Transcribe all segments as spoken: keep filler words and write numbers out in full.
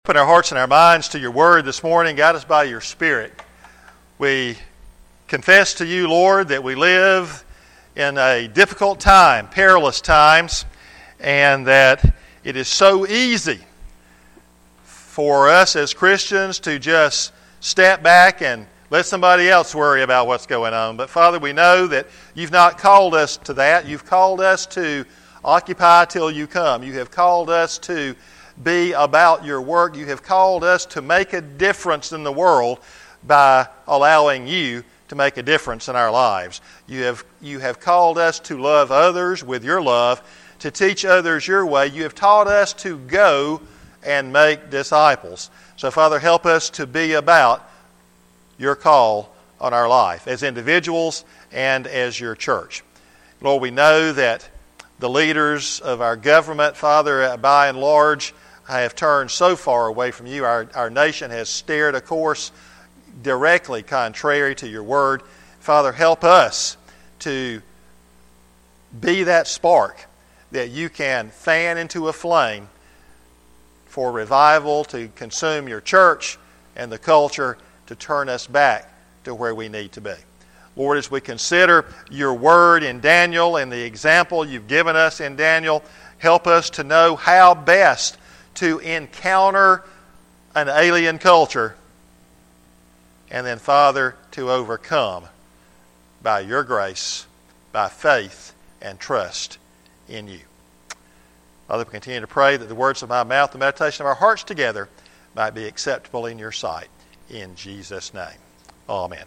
Open our hearts and our minds to your word this morning. Guide us by your Spirit. We confess to you, Lord, that we live in a difficult time, perilous times, and that it is so easy for us as Christians to just step back and let somebody else worry about what's going on. But Father, we know that you've not called us to that. You've called us to occupy till you come. You have called us to be about your work. You have called us to make a difference in the world by allowing you to make a difference in our lives. You have, you have called us to love others with your love, to teach others your way. You have taught us to go and make disciples. So, Father, help us to be about your call on our life as individuals and as your church. Lord, we know that the leaders of our government, Father, by and large, have turned so far away from you. Our, our nation has steered a course directly contrary to your word. Father, help us to be that spark that you can fan into a flame for revival, to consume your church and the culture, to turn us back to where we need to be. Lord, as we consider your word in Daniel and the example you've given us in Daniel, help us to know how best to encounter an alien culture, and then, Father, to overcome by your grace, by faith and trust in you. Father, we continue to pray that the words of my mouth, the meditation of our hearts together, might be acceptable in your sight. In Jesus' name. Amen.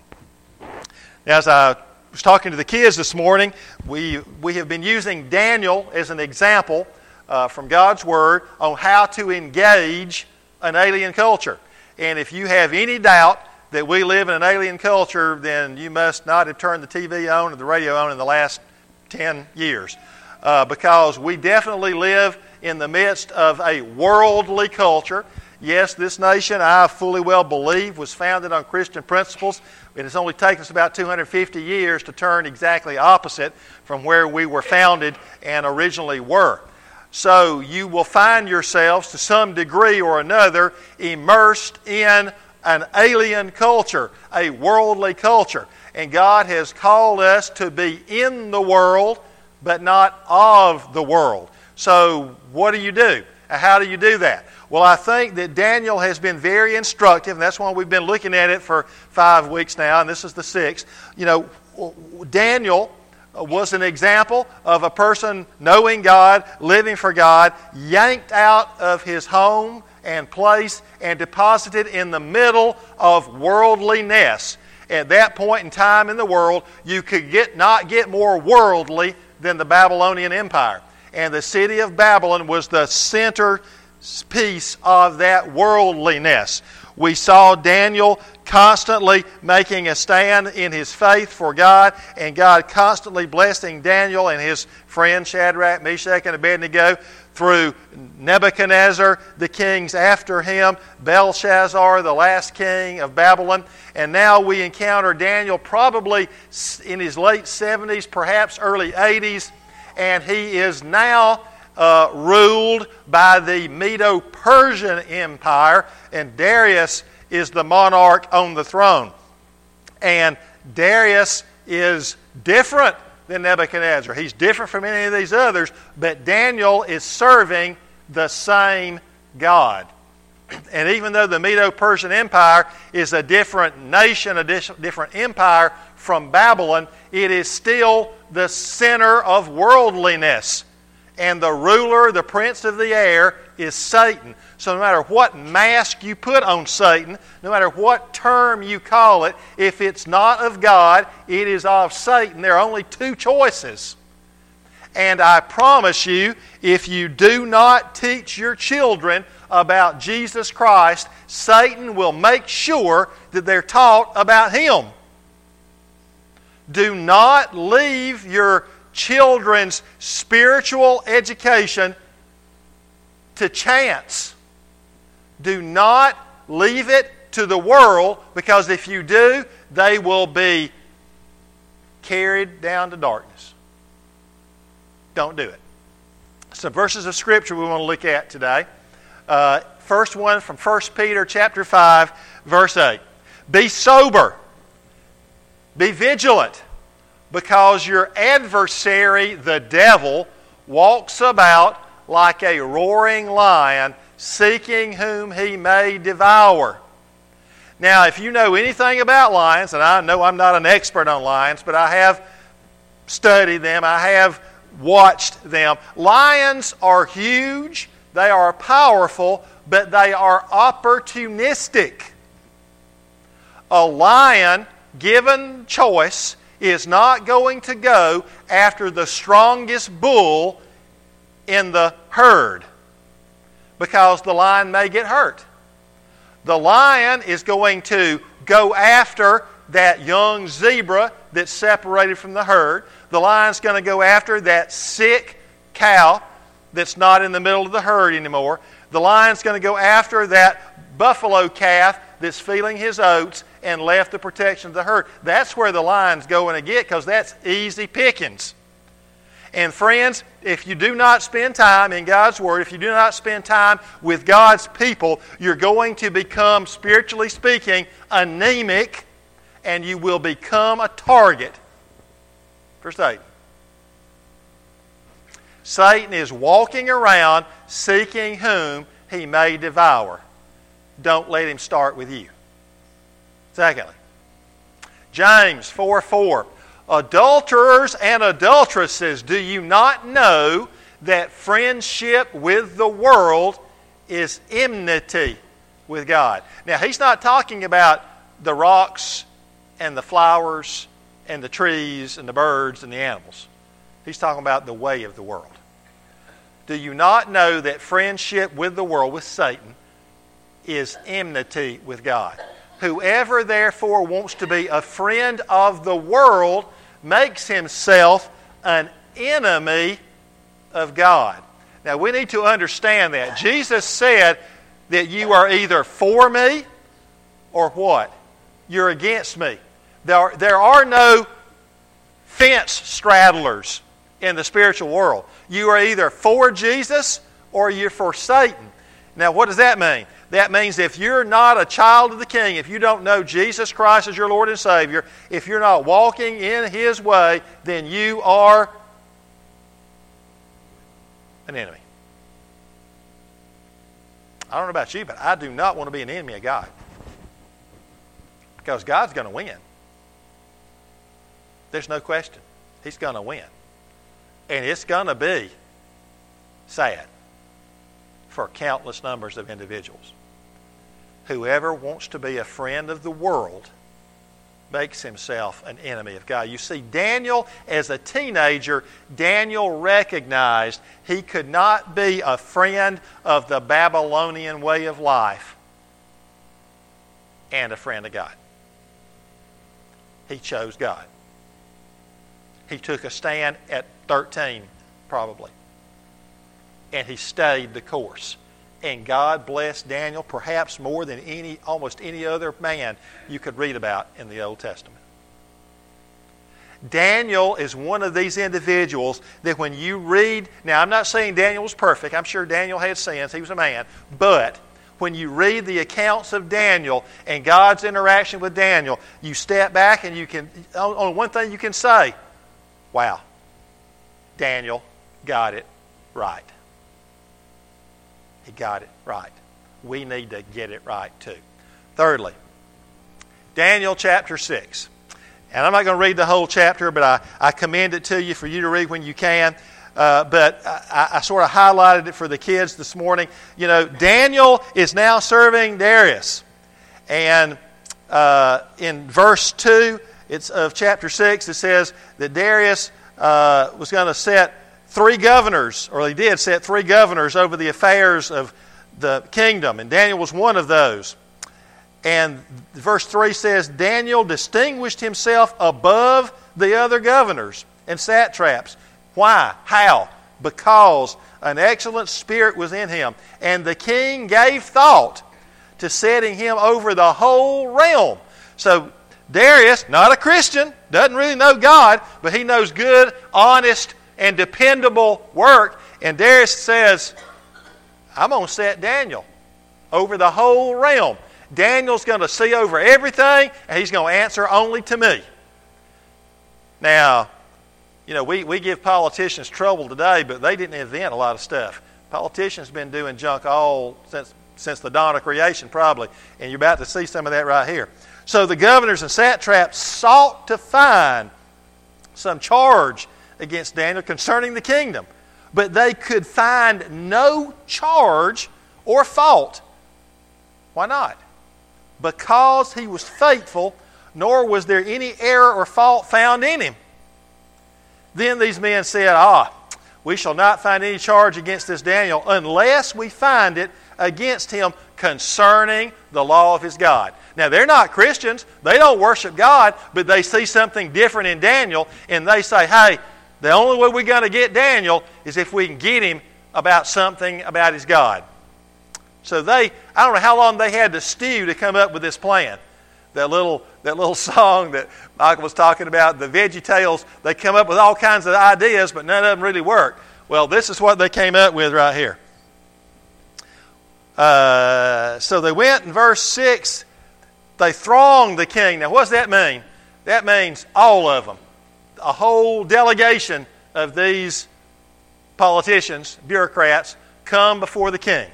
Now, as I was talking to the kids this morning, we, we have been using Daniel as an example uh, from God's Word on how to engage an alien culture. And if you have any doubt that we live in an alien culture, then you must not have turned the T V on or the radio on in the last ten years. Uh, because we definitely live in the midst of a worldly culture. Yes, this nation, I fully well believe, was founded on Christian principles. It has only taken us about two hundred fifty years to turn exactly opposite from where we were founded and originally were. So you will find yourselves, to some degree or another, immersed in an alien culture, a worldly culture. And God has called us to be in the world, but not of the world. So what do you do? How do you do that? Well, I think that Daniel has been very instructive, and that's why we've been looking at it for five weeks now, and this is the sixth. You know, Daniel was an example of a person knowing God, living for God, yanked out of his home and place and deposited in the middle of worldliness. At that point in time in the world, you could get not get more worldly than the Babylonian Empire. And the city of Babylon was the center piece of that worldliness. We saw Daniel constantly making a stand in his faith for God, and God constantly blessing Daniel and his friends Shadrach, Meshach, and Abednego through Nebuchadnezzar, the kings after him, Belshazzar, the last king of Babylon. And now we encounter Daniel probably in his late seventies, perhaps early eighties, and he is now uh, ruled by the Medo-Persian Empire, and Darius is the monarch on the throne. And Darius is different than Nebuchadnezzar. He's different from any of these others, but Daniel is serving the same God. And even though the Medo-Persian Empire is a different nation, a different empire from Babylon, it is still the center of worldliness. And the ruler, the prince of the air, is Satan. So no matter what mask you put on Satan, no matter what term you call it, if it's not of God, it is of Satan. There are only two choices. And I promise you, if you do not teach your children about Jesus Christ, Satan will make sure that they're taught about Him. Do not leave your children's spiritual education to chance. Do not leave it to the world, because if you do, they will be carried down to darkness. Don't do it. Some verses of Scripture we want to look at today. Uh, first one from First Peter chapter five, verse eight. Be sober. Be vigilant, because your adversary, the devil, walks about like a roaring lion, seeking whom he may devour. Now, if you know anything about lions, and I know I'm not an expert on lions, but I have studied them, I have watched them. Lions are huge, they are powerful, but they are opportunistic. A lion, given choice, is not going to go after the strongest bull in the herd, because the lion may get hurt. The lion is going to go after that young zebra that's separated from the herd. The lion's going to go after that sick cow that's not in the middle of the herd anymore. The lion's going to go after that buffalo calf that's feeling his oats and left the protection of the herd. That's where the lion's going to get, because that's easy pickings. And friends, if you do not spend time in God's Word, if you do not spend time with God's people, you're going to become, spiritually speaking, anemic, and you will become a target for Satan. Satan is walking around seeking whom he may devour. Don't let him start with you. Secondly, James four four. Adulterers and adulteresses, do you not know that friendship with the world is enmity with God? Now, he's not talking about the rocks and the flowers and the trees and the birds and the animals. He's talking about the way of the world. Do you not know that friendship with the world, with Satan, is enmity with God? Whoever therefore wants to be a friend of the world makes himself an enemy of God. Now we need to understand that. Jesus said that you are either for me or what? You're against me. There are, there are no fence straddlers in the spiritual world. You are either for Jesus or you're for Satan. Now what does that mean? That means if you're not a child of the King, if you don't know Jesus Christ as your Lord and Savior, if you're not walking in His way, then you are an enemy. I don't know about you, but I do not want to be an enemy of God. Because God's going to win. There's no question. He's going to win. And it's going to be sad for countless numbers of individuals. Whoever wants to be a friend of the world makes himself an enemy of God. You see, Daniel, as a teenager, Daniel recognized he could not be a friend of the Babylonian way of life and a friend of God. He chose God. He took a stand at thirteen, probably. And he stayed the course. And God blessed Daniel perhaps more than any, almost any other man you could read about in the Old Testament. Daniel is one of these individuals that when you read, now I'm not saying Daniel was perfect. I'm sure Daniel had sins. He was a man. But when you read the accounts of Daniel and God's interaction with Daniel, you step back and you can, on one thing you can say, wow, Daniel got it right. He got it right. We need to get it right too. Thirdly, Daniel chapter six. And I'm not going to read the whole chapter, but I, I commend it to you for you to read when you can. Uh, but I, I sort of highlighted it for the kids this morning. You know, Daniel is now serving Darius. And uh, in verse two it's of chapter six, it says that Darius uh, was going to set three governors, or he did set three governors over the affairs of the kingdom. And Daniel was one of those. And verse three says, Daniel distinguished himself above the other governors and satraps. Why? How? Because an excellent spirit was in him. And the king gave thought to setting him over the whole realm. So Darius, not a Christian, doesn't really know God, but he knows good, honest, and dependable work. And Darius says, I'm going to set Daniel over the whole realm. Daniel's going to see over everything, and he's going to answer only to me. Now, you know, we, we give politicians trouble today, but they didn't invent a lot of stuff. Politicians have been doing junk all since, since the dawn of creation, probably, and you're about to see some of that right here. So the governors and satraps sought to find some charge against Daniel concerning the kingdom, but they could find no charge or fault. Why not? Because he was faithful, nor was there any error or fault found in him. Then these men said, Ah, we shall not find any charge against this Daniel unless we find it against him concerning the law of his God. Now, they're not Christians. They don't worship God, but they see something different in Daniel, and they say, hey, the only way we're going to get Daniel is if we can get him about something about his God. So they, I don't know how long they had to stew to come up with this plan. That little, that little song that Michael was talking about, the Veggie Tales, they come up with all kinds of ideas, but none of them really work. Well, this is what they came up with right here. Uh, so they went in verse six, they thronged the king. Now, what does that mean? That means all of them. A whole delegation of these politicians, bureaucrats, come before the king.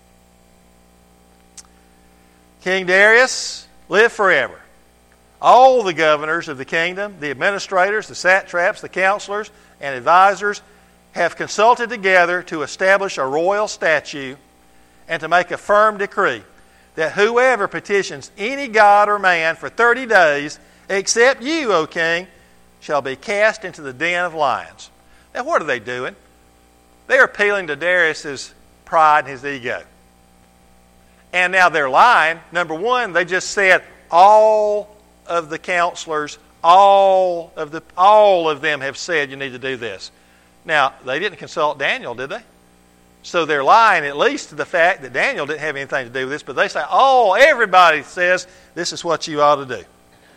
King Darius lived forever. All the governors of the kingdom, the administrators, the satraps, the counselors, and advisors have consulted together to establish a royal statute and to make a firm decree that whoever petitions any god or man for thirty days, except you, O king, shall be cast into the den of lions. Now, what are they doing? They're appealing to Darius's pride and his ego. And now they're lying. Number one, they just said all of the counselors, all of the all of them have said you need to do this. Now, they didn't consult Daniel, did they? So they're lying at least to the fact that Daniel didn't have anything to do with this, but they say, oh, everybody says this is what you ought to do.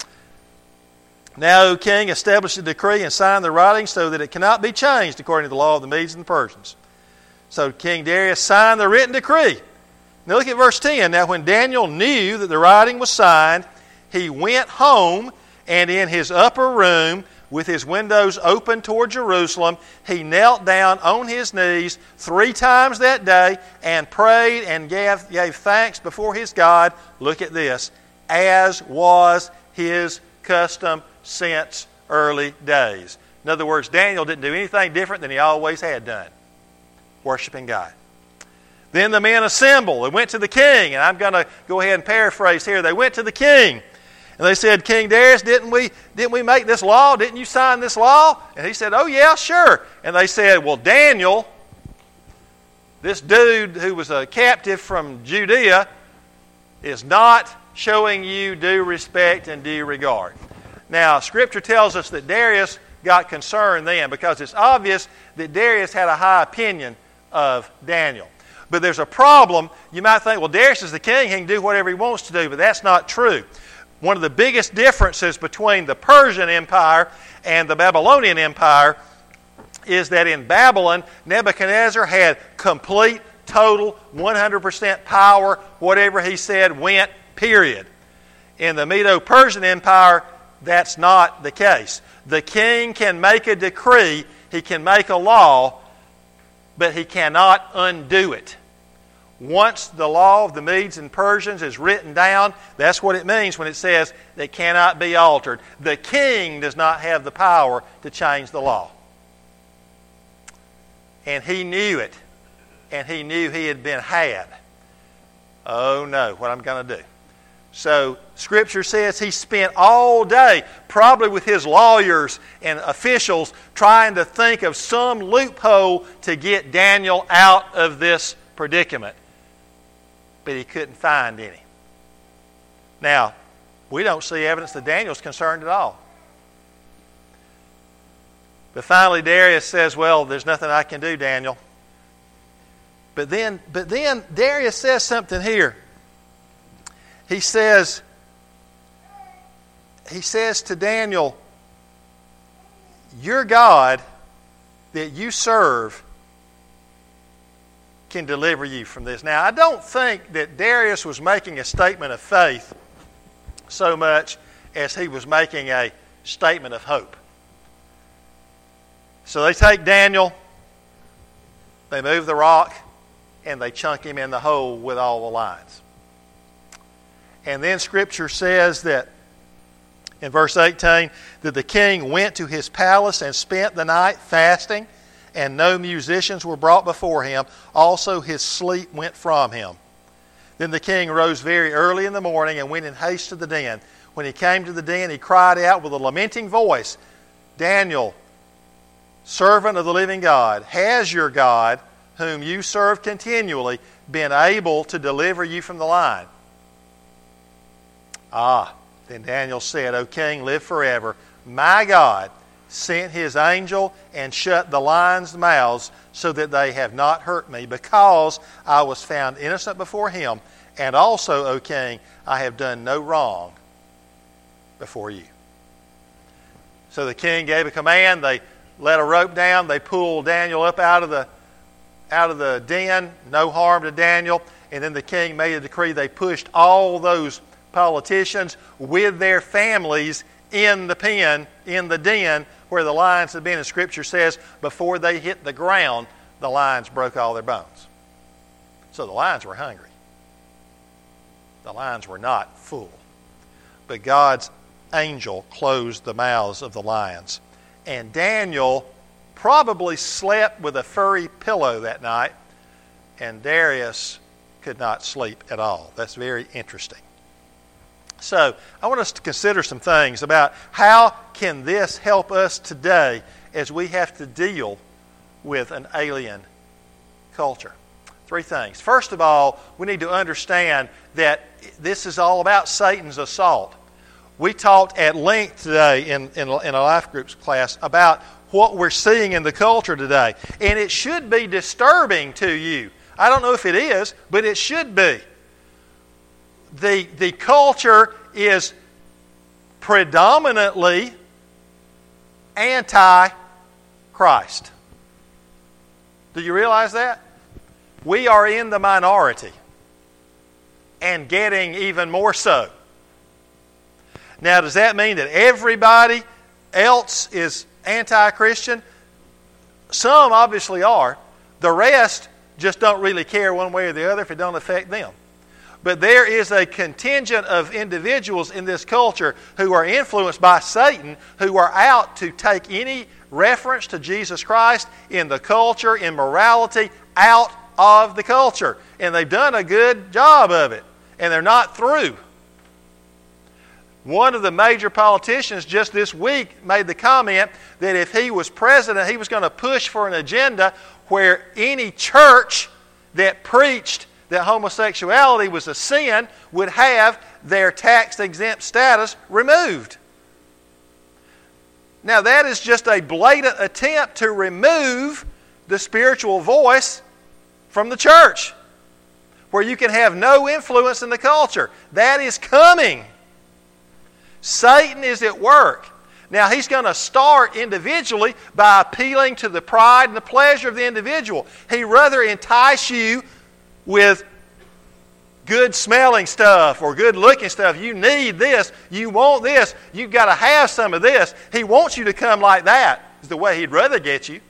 Now, O king, establish a decree and sign the writing so that it cannot be changed according to the law of the Medes and the Persians. So King Darius signed the written decree. Now look at verse ten. Now when Daniel knew that the writing was signed, he went home, and in his upper room, with his windows open toward Jerusalem, he knelt down on his knees three times that day and prayed and gave, gave thanks before his God. Look at this. As was his custom since early days. In other words, Daniel didn't do anything different than he always had done. Worshiping God. Then the men assembled. They went to the king, and I'm going to go ahead and paraphrase here. They went to the king, and they said, King Darius, didn't we, didn't we make this law? Didn't you sign this law? And he said, oh yeah, sure. And they said, well, Daniel, this dude who was a captive from Judea, is not showing you due respect and due regard. Now, Scripture tells us that Darius got concerned then because it's obvious that Darius had a high opinion of Daniel. But there's a problem. You might think, well, Darius is the king. He can do whatever he wants to do. But that's not true. One of the biggest differences between the Persian Empire and the Babylonian Empire is that in Babylon, Nebuchadnezzar had complete, total, one hundred percent power. Whatever he said went, period. In the Medo-Persian Empire, that's not the case. The king can make a decree. He can make a law, but he cannot undo it. Once the law of the Medes and Persians is written down, that's what it means when it says it cannot be altered. The king does not have the power to change the law. And he knew it. And he knew he had been had. Oh no, what I'm going to do. So Scripture says he spent all day, probably with his lawyers and officials, trying to think of some loophole to get Daniel out of this predicament. But he couldn't find any. Now, we don't see evidence that Daniel's concerned at all. But finally Darius says, well, there's nothing I can do, Daniel. But then, but then Darius says something here. He says, he says to Daniel, your God that you serve can deliver you from this. Now, I don't think that Darius was making a statement of faith so much as he was making a statement of hope. So they take Daniel, they move the rock, and they chunk him in the hole with all the lions. And then Scripture says that in verse eighteen, that the king went to his palace and spent the night fasting, and no musicians were brought before him. Also his sleep went from him. Then the king rose very early in the morning and went in haste to the den. When he came to the den, he cried out with a lamenting voice, Daniel, servant of the living God, has your God, whom you serve continually, been able to deliver you from the lion? Ah, then Daniel said, O king, live forever. My God sent his angel and shut the lions' mouths so that they have not hurt me, because I was found innocent before him. And also, O king, I have done no wrong before you. So the king gave a command. They let a rope down. They pulled Daniel up out of the out of the den. No harm to Daniel. And then the king made a decree. They pushed all those politicians with their families in the pen, in the den where the lions had been. And Scripture says before they hit the ground, the lions broke all their bones. So the lions were hungry. The lions were not full. But God's angel closed the mouths of the lions. And Daniel probably slept with a furry pillow that night, and Darius could not sleep at all. That's very interesting. So I want us to consider some things about how can this help us today as we have to deal with an alien culture. Three things. First of all, we need to understand that this is all about Satan's assault. We talked at length today in, in, in a life groups class about what we're seeing in the culture today. And it should be disturbing to you. I don't know if it is, but it should be. The, the culture is predominantly anti-Christ. Do you realize that? We are in the minority, and getting even more so. Now, does that mean that everybody else is anti-Christian? Some obviously are. The rest just don't really care one way or the other if it don't affect them. But there is a contingent of individuals in this culture who are influenced by Satan, who are out to take any reference to Jesus Christ in the culture, in morality, out of the culture. And they've done a good job of it. And they're not through. One of the major politicians just this week made the comment that if he was president, he was going to push for an agenda where any church that preached that homosexuality was a sin would have their tax-exempt status removed. Now, that is just a blatant attempt to remove the spiritual voice from the church, where you can have no influence in the culture. That is coming. Satan is at work. Now, he's going to start individually by appealing to the pride and the pleasure of the individual. He'd rather entice you with good-smelling stuff or good-looking stuff. You need this. You want this. You've got to have some of this. He wants you to come like that. Is the way he'd rather get you.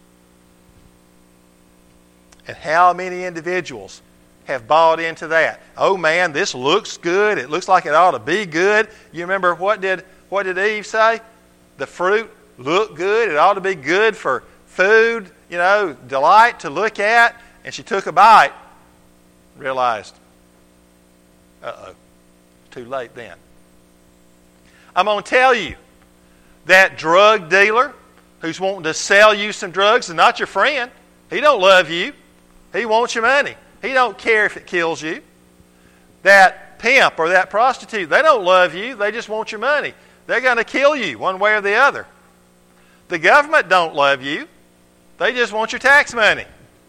And how many individuals have bought into that? Oh man, this looks good. It looks like it ought to be good. You remember what did what did Eve say? The fruit looked good. It ought to be good for food, you know, delight to look at. And she took a bite. Realized, uh-oh, too late then. I'm going to tell you, that drug dealer who's wanting to sell you some drugs is not your friend. He don't love you. He wants your money. He don't care if it kills you. That pimp or that prostitute, they don't love you. They just want your money. They're going to kill you one way or the other. The government don't love you. They just want your tax money.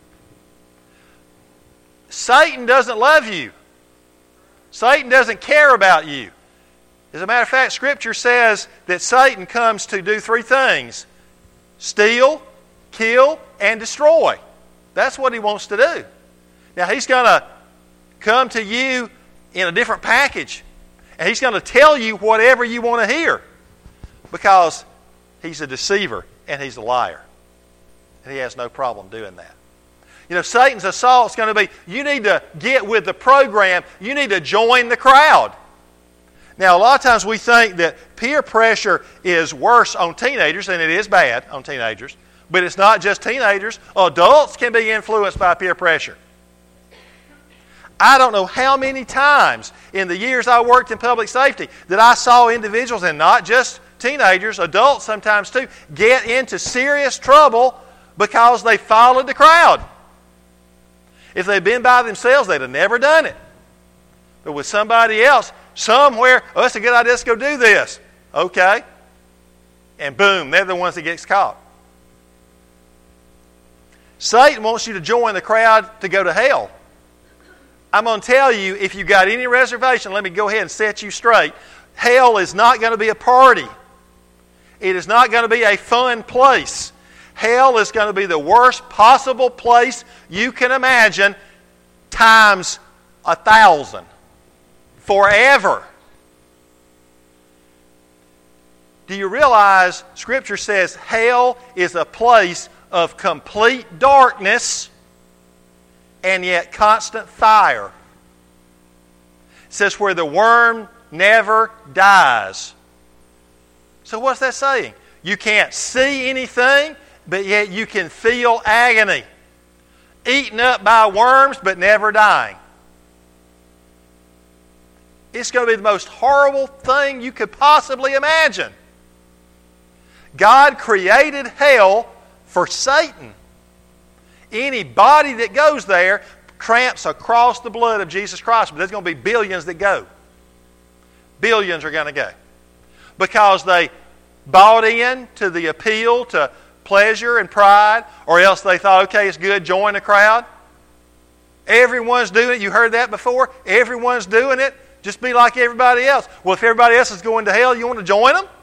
Satan doesn't love you. Satan doesn't care about you. As a matter of fact, Scripture says that Satan comes to do three things: steal, kill, and destroy. That's what he wants to do. Now, he's going to come to you in a different package. And he's going to tell you whatever you want to hear. Because he's a deceiver and he's a liar. And he has no problem doing that. You know, Satan's assault is going to be, you need to get with the program. You need to join the crowd. Now, a lot of times we think that peer pressure is worse on teenagers, and it is bad on teenagers. But it's not just teenagers. Adults can be influenced by peer pressure. I don't know how many times in the years I worked in public safety that I saw individuals, and not just teenagers, adults sometimes too, get into serious trouble because they followed the crowd. If they'd been by themselves, they'd have never done it. But with somebody else, somewhere, oh, it's a good idea, let's go do this. Okay. And boom, they're the ones that gets caught. Satan wants you to join the crowd to go to hell. I'm going to tell you, if you've got any reservation, let me go ahead and set you straight. Hell is not going to be a party. It is not going to be a fun place. Hell is going to be the worst possible place you can imagine, times a thousand. Forever. Do you realize Scripture says hell is a place of complete darkness and yet constant fire? It says where the worm never dies. So what's that saying? You can't see anything, but yet you can feel agony. Eaten up by worms, but never dying. It's going to be the most horrible thing you could possibly imagine. God created hell for Satan. Anybody that goes there tramps across the blood of Jesus Christ. But there's going to be billions that go. Billions are going to go. Because they bought in to the appeal to pleasure and pride, or else they thought, okay, it's good, join the crowd. Everyone's doing it. You heard that before? Everyone's doing it. Just be like everybody else. Well, if everybody else is going to hell, you want to join them?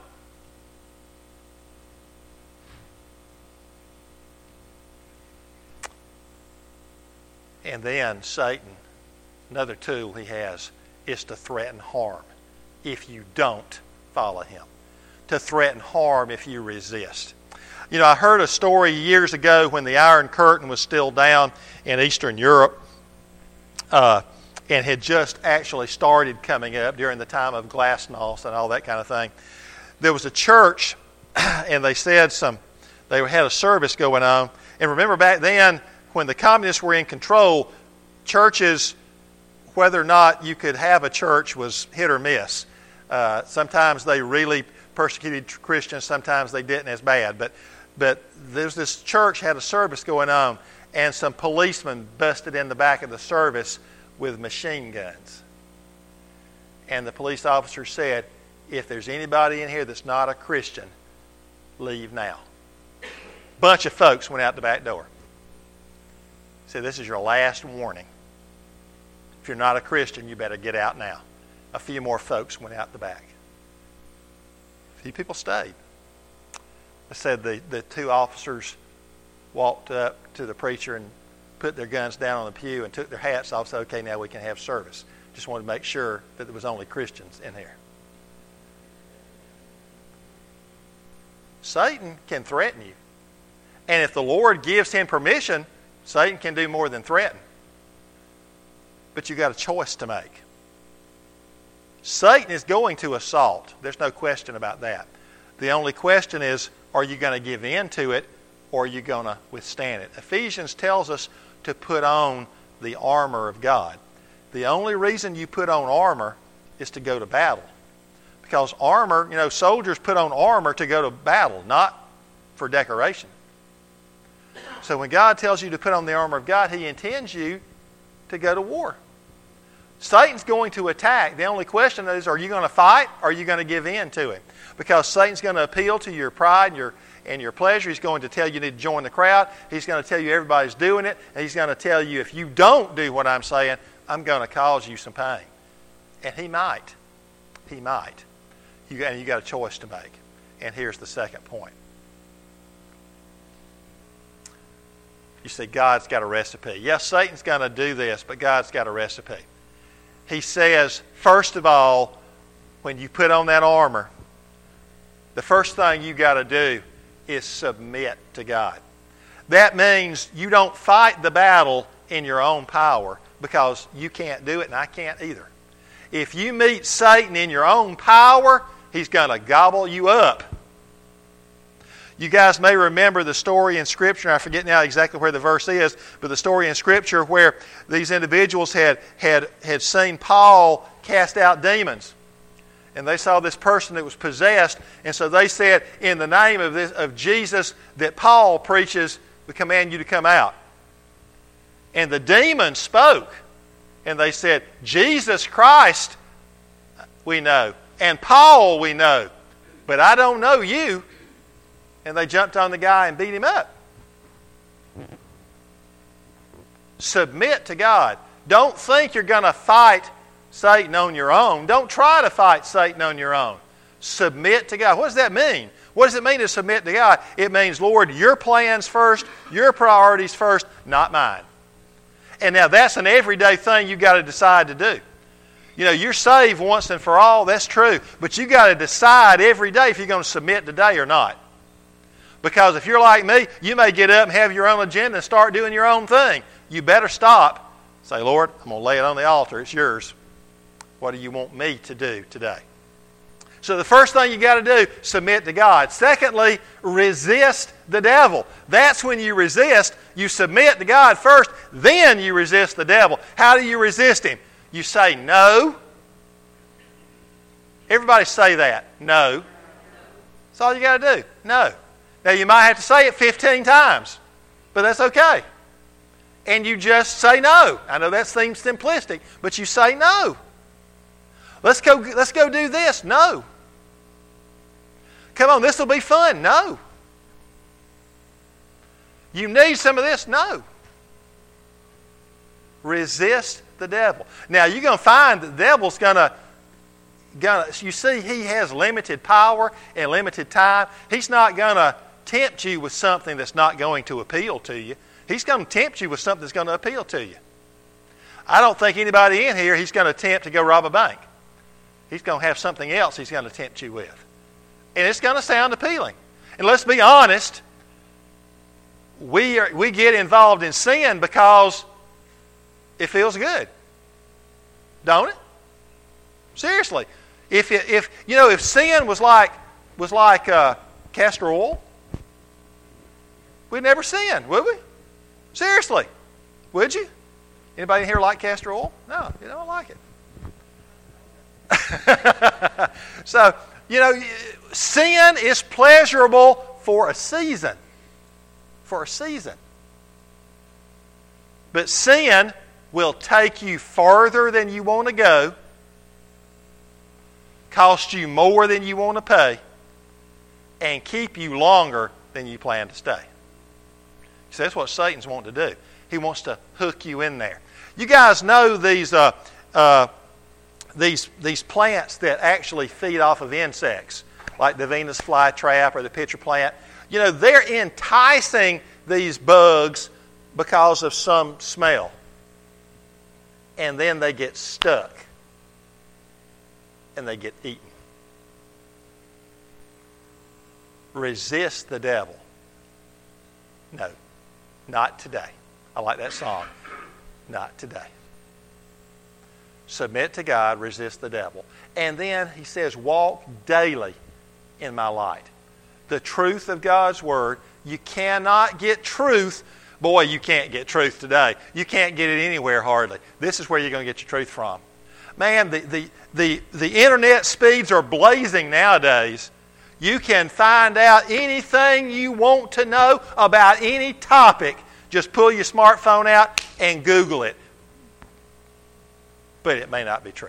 And then Satan, another tool he has, is to threaten harm if you don't follow him. To threaten harm if you resist. You know, I heard a story years ago when the Iron Curtain was still down in Eastern Europe uh, and had just actually started coming up during the time of glasnost and all that kind of thing. There was a church, and they said some, they had a service going on. And remember back then, when the communists were in control, churches, whether or not you could have a church, was hit or miss. Uh, sometimes they really persecuted Christians, sometimes they didn't as bad. But but there's this church had a service going on, and some policemen busted in the back of the service with machine guns. And the police officer said, if there's anybody in here that's not a Christian, leave now. Bunch of folks went out the back door. Said, this is your last warning. If you're not a Christian, you better get out now. A few more folks went out the back. A few people stayed. They said the, the two officers walked up to the preacher and put their guns down on the pew and took their hats off. Said, okay, now we can have service. Just wanted to make sure that there was only Christians in here. Satan can threaten you. And if the Lord gives him permission, Satan can do more than threaten. But you've got a choice to make. Satan is going to assault. There's no question about that. The only question is, are you going to give in to it, or are you going to withstand it? Ephesians tells us to put on the armor of God. The only reason you put on armor is to go to battle. Because armor, you know, soldiers put on armor to go to battle, not for decoration. So when God tells you to put on the armor of God, He intends you to go to war. Satan's going to attack. The only question is, are you going to fight, or are you going to give in to him? Because Satan's going to appeal to your pride and your, and your pleasure. He's going to tell you you need to join the crowd. He's going to tell you everybody's doing it. And he's going to tell you, if you don't do what I'm saying, I'm going to cause you some pain. And he might. He might. You, and you got a choice to make. And here's the second point. You say, God's got a recipe. Yes, Satan's going to do this, but God's got a recipe. He says, first of all, when you put on that armor, the first thing you got to do is submit to God. That means you don't fight the battle in your own power, because you can't do it and I can't either. If you meet Satan in your own power, he's going to gobble you up. You guys may remember the story in Scripture. I forget now exactly where the verse is, but the story in Scripture where these individuals had, had, had seen Paul cast out demons. And they saw this person that was possessed, and so they said, in the name of, this, of Jesus that Paul preaches, we command you to come out. And the demons spoke, and they said, Jesus Christ we know, and Paul we know, but I don't know you. And they jumped on the guy and beat him up. Submit to God. Don't think you're going to fight Satan on your own. Don't try to fight Satan on your own. Submit to God. What does that mean? What does it mean to submit to God? It means, Lord, your plans first, your priorities first, not mine. And now that's an everyday thing you've got to decide to do. You know, you're saved once and for all, that's true. But you've got to decide every day if you're going to submit today or not. Because if you're like me, you may get up and have your own agenda and start doing your own thing. You better stop. Say, Lord, I'm going to lay it on the altar. It's yours. What do you want me to do today? So the first thing you got to do, submit to God. Secondly, resist the devil. That's when you resist. You submit to God first, then you resist the devil. How do you resist him? You say no. Everybody say that. No. That's all you got to do. No. Now you might have to say it fifteen times, but that's okay. And you just say no. I know that seems simplistic, but you say no. Let's go, let's go do this. No. Come on, this will be fun. No. You need some of this. No. Resist the devil. Now you're going to find the devil's going to, going to, you see, he has limited power and limited time. He's not going to tempt you with something that's not going to appeal to you. He's going to tempt you with something that's going to appeal to you. I don't think anybody in here he's going to tempt to go rob a bank. He's going to have something else he's going to tempt you with. And it's going to sound appealing. And let's be honest, we are, we get involved in sin because it feels good. Don't it? Seriously. If, it, if you know, if sin was like, was like uh, castor oil, we'd never sin, would we? Seriously. Would you? Anybody in here like castor oil? No, you don't like it. So, you know, sin is pleasurable for a season. For a season. But sin will take you farther than you want to go, cost you more than you want to pay, and keep you longer than you plan to stay. See, that's what Satan's wanting to do. He wants to hook you in there. You guys know these uh, uh, these these plants that actually feed off of insects, like the Venus flytrap or the pitcher plant. You know, they're enticing these bugs because of some smell. And then they get stuck. And they get eaten. Resist the devil. No, not today. I like that song. Not today. Submit to God, resist the devil. And then he says, walk daily in my light. The truth of God's Word. You cannot get truth. Boy, you can't get truth today. You can't get it anywhere hardly. This is where you're going to get your truth from. Man, the, the, the, the internet speeds are blazing nowadays. You can find out anything you want to know about any topic. Just pull your smartphone out and Google it. But it may not be true.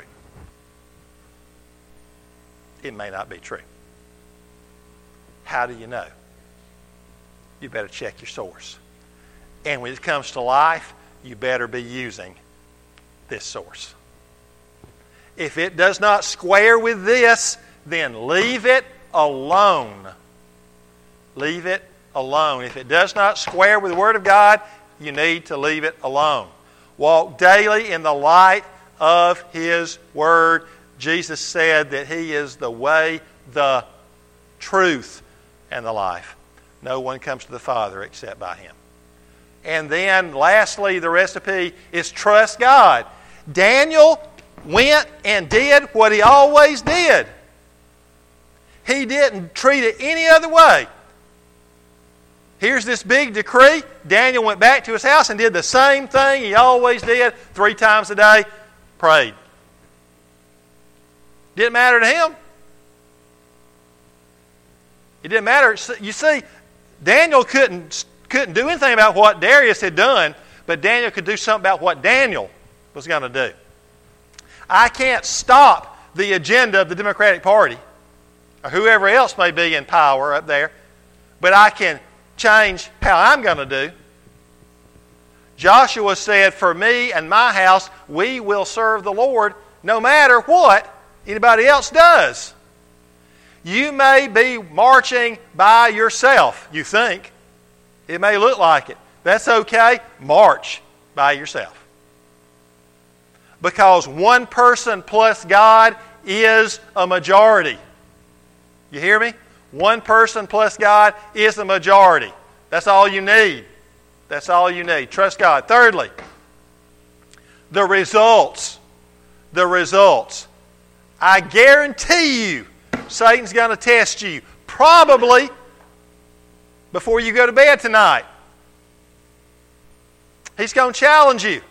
It may not be true. How do you know? You better check your source. And when it comes to life, you better be using this source. If it does not square with this, then leave it alone. Leave it alone. If it does not square with the Word of God, you need to leave it alone. Walk daily in the light of His Word. Jesus said that He is the way, the truth, and the life. No one comes to the Father except by Him. And then, lastly, the recipe is trust God. Daniel went and did what he always did. He didn't treat it any other way. Here's this big decree. Daniel went back to his house and did the same thing he always did, three times a day, prayed. Didn't matter to him. It didn't matter. You see, Daniel couldn't, couldn't do anything about what Darius had done, but Daniel could do something about what Daniel was going to do. I can't stop the agenda of the Democratic Party or whoever else may be in power up there, but I can change how I'm going to do. Joshua said, for me and my house, we will serve the Lord no matter what anybody else does. You may be marching by yourself, you think. It may look like it. That's okay. March by yourself. Because one person plus God is a majority. You hear me? One person plus God is a majority. That's all you need. That's all you need. Trust God. Thirdly, the results. The results. I guarantee you, Satan's going to test you. Probably before you go to bed tonight. He's going to challenge you.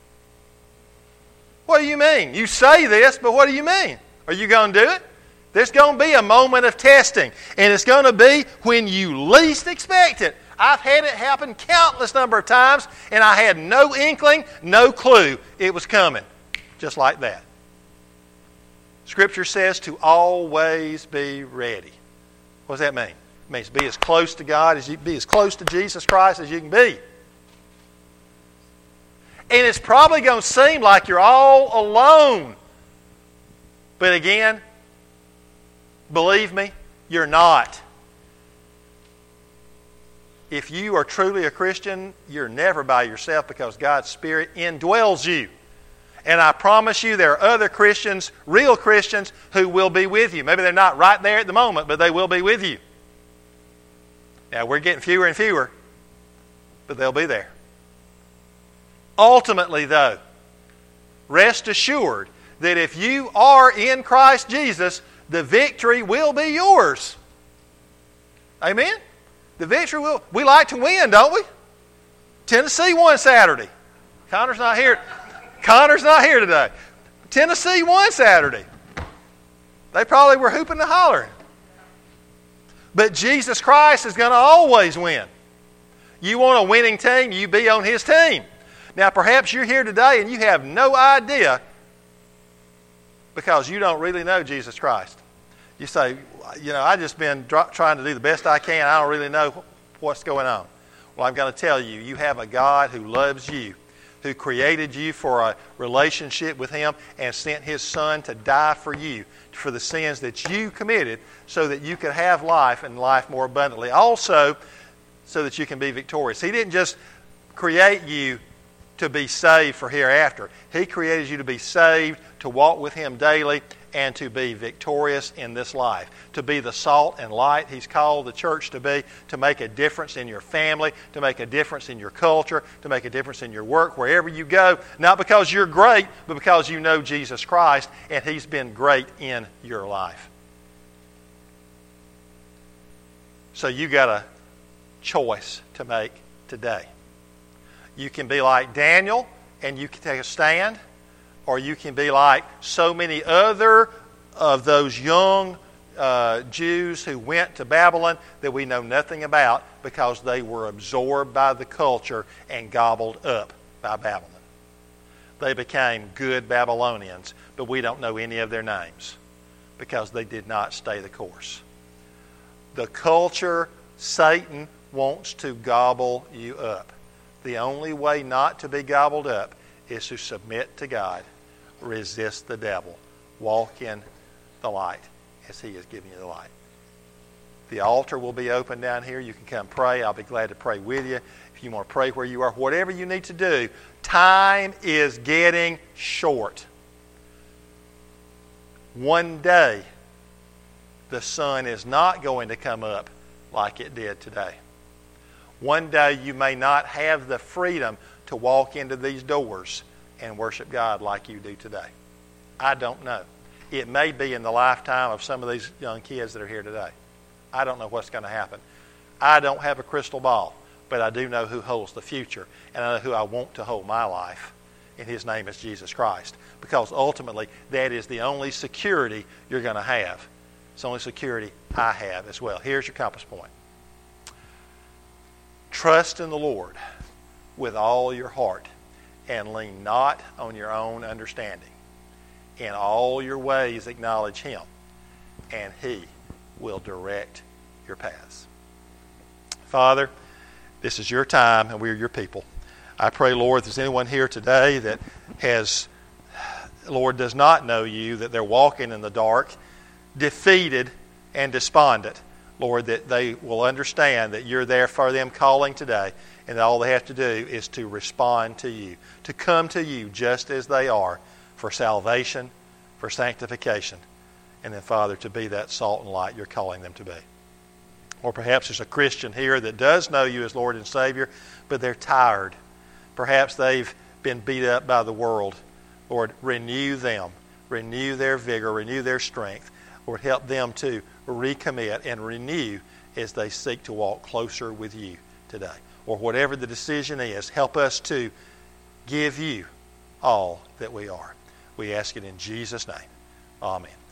What do you mean? You say this, but what do you mean? Are you going to do it? There's going to be a moment of testing. And it's going to be when you least expect it. I've had it happen countless number of times, and I had no inkling, no clue it was coming. Just like that. Scripture says to always be ready. What does that mean? It means be as close to God, as you be as close to Jesus Christ as you can be. And it's probably going to seem like you're all alone. But again, believe me, you're not. If you are truly a Christian, you're never by yourself because God's Spirit indwells you. And I promise you there are other Christians, real Christians, who will be with you. Maybe they're not right there at the moment, but they will be with you. Now, we're getting fewer and fewer, but they'll be there. Ultimately, though, rest assured that if you are in Christ Jesus, the victory will be yours. Amen? The victory will... We like to win, don't we? Tennessee won Saturday. Connor's not here. Connor's not here today. Tennessee won Saturday. They probably were hooping and hollering. But Jesus Christ is going to always win. You want a winning team, you be on His team. Now, perhaps you're here today and you have no idea because you don't really know Jesus Christ. You say, you know, I've just been trying to do the best I can. I don't really know what's going on. Well, I'm going to tell you, you have a God who loves you, who created you for a relationship with Him and sent His Son to die for you, for the sins that you committed so that you could have life and life more abundantly. Also, so that you can be victorious. He didn't just create you to be saved for hereafter. He created you to be saved, to walk with Him daily, and to be victorious in this life. To be the salt and light He's called the church to be, to make a difference in your family, to make a difference in your culture, to make a difference in your work, wherever you go. Not because you're great, but because you know Jesus Christ, and He's been great in your life. So you got a choice to make today. You can be like Daniel and you can take a stand, or you can be like so many other of those young uh, Jews who went to Babylon that we know nothing about because they were absorbed by the culture and gobbled up by Babylon. They became good Babylonians, but we don't know any of their names because they did not stay the course. The culture, Satan wants to gobble you up. The only way not to be gobbled up is to submit to God, resist the devil, walk in the light as He has given you the light. The altar will be open down here. You can come pray. I'll be glad to pray with you. If you want to pray where you are, whatever you need to do, time is getting short. One day, the sun is not going to come up like it did today. One day, you may not have the freedom to walk into these doors and worship God like you do today. I don't know. It may be in the lifetime of some of these young kids that are here today. I don't know what's going to happen. I don't have a crystal ball, but I do know who holds the future, and I know who I want to hold my life, and His name is Jesus Christ, because ultimately that is the only security you're going to have. It's the only security I have as well. Here's your compass point. Trust in the Lord with all your heart, and lean not on your own understanding. In all your ways acknowledge Him, and He will direct your paths. Father, this is your time, and we're your people. I pray, Lord, if there's anyone here today that has, Lord, does not know you, that they're walking in the dark, defeated and despondent, Lord, that they will understand that you're there for them calling today, and that all they have to do is to respond to you, to come to you just as they are for salvation, for sanctification, and then, Father, to be that salt and light you're calling them to be. Or perhaps there's a Christian here that does know you as Lord and Savior, but they're tired. Perhaps they've been beat up by the world. Lord, renew them. Renew their vigor. Renew their strength. Lord, help them to recommit and renew as they seek to walk closer with you today. Or whatever the decision is, help us to give you all that we are. We ask it in Jesus' name. Amen.